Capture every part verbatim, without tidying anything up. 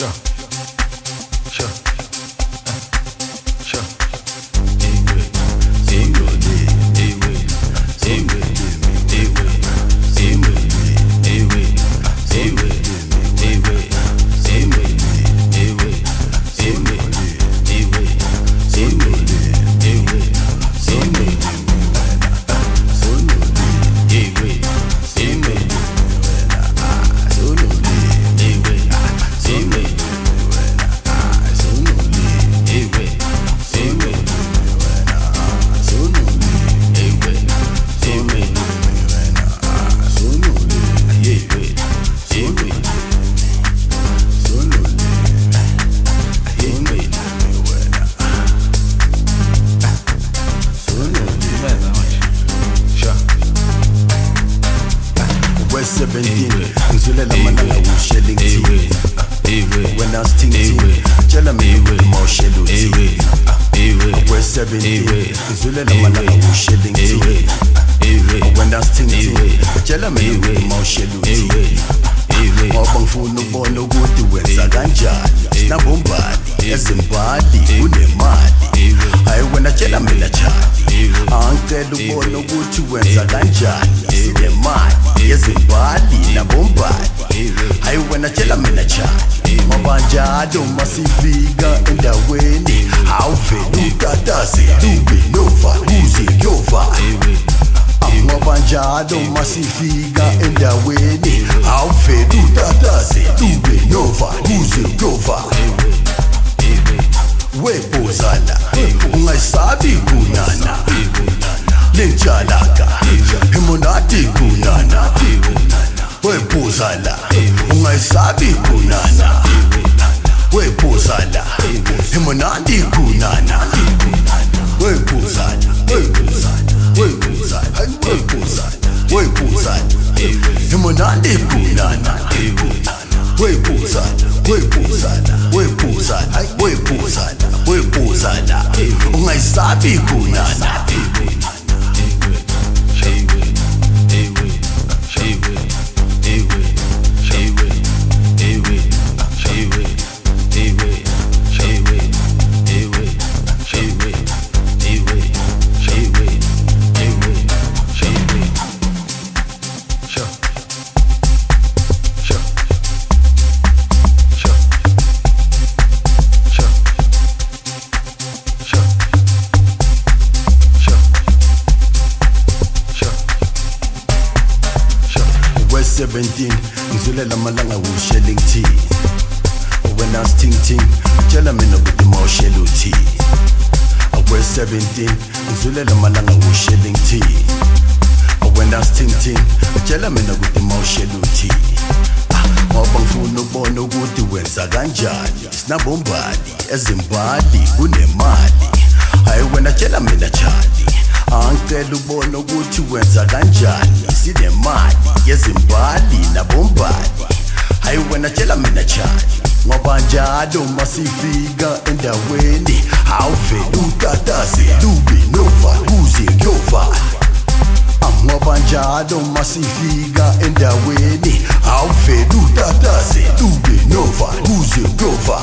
seventeen ngizulela amalanga ushelling tea when I was thinking tshela mina emotional tea we seventeen ngizulela amalanga ushelling tea when I was thinking tshela mina emotional tea ngoba ngifuna ukubona ukuthi wenza kanjani sinabombali ezimbali unemali hayi wena tshela mina chali angicela ubona ukuthi wenza kanjani sinemali yezimbali nabombali hayi wena tshela mina chali ngoba njalo masifika endaweni awuveli ukatase tube nova kuze kuyova ngoba njalo masifika endaweni awuveli utatase tube nova kuze kuyova webozala ungayisabi kunana lentshalaka emonati kunana webozala ungayisabi kunana webozala emonati kunana webozala webozala webozala webozala webozala emonati kunana webuzala webuzala webuzala webuzala webuzala ungayisabi kunana seventeen ngizulela amalanga ushelling tea when I was thinking tshela mina ukuthi mawushela tea we seventeen ngizulela amalanga ushelling tea when I was thinking tshela mina ukuthi mawushela tea ngoba ngifuna ukubona ukuthi wenza kanjani sinabombali ezimbali kunemali hayi wena tshela mina chali angicela ubona ukuthi wenza kanjani sinemali yezimbali nabombali hayi wena tshela mina chali ngoba njalo masifika endaweni awuveli utatase tube nova kuze kuyova ngoba njalo masifika endaweni awuveli utatase tube nova kuze kuyova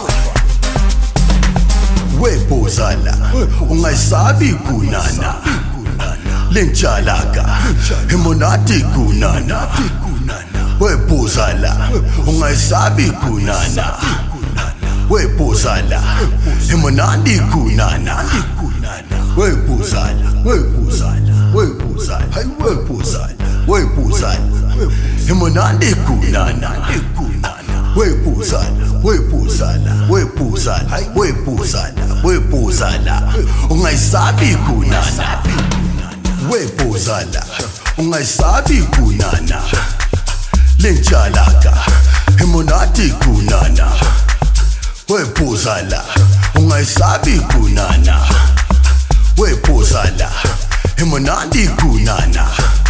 webozala ungayisabi kunana lentshalaka emonati kunana webuzala ungayisabi kunana webuzala emonati kunana webuzala webuzala webuzala hayi webuzala webuzala emonati kunana webuzala webuzala webuzala webuzala webuzala ungayisabi kunana webozala ungayisabi kunana lentshalaka emonati kunana webozala ungayisabi kunana webozala emonati kunana